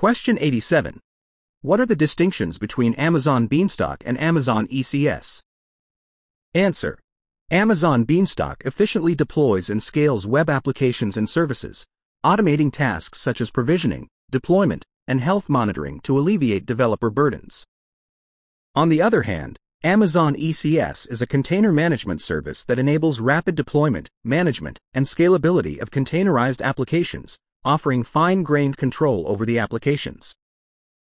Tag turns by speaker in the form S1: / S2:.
S1: Question 87. What are the distinctions between Amazon Beanstalk and Amazon ECS? Answer. Amazon Beanstalk efficiently deploys and scales web applications and services, automating tasks such as provisioning, deployment, and health monitoring to alleviate developer burdens. On the other hand, Amazon ECS is a container management service that enables rapid deployment, management, and scalability of containerized applications, offering fine-grained control over the applications.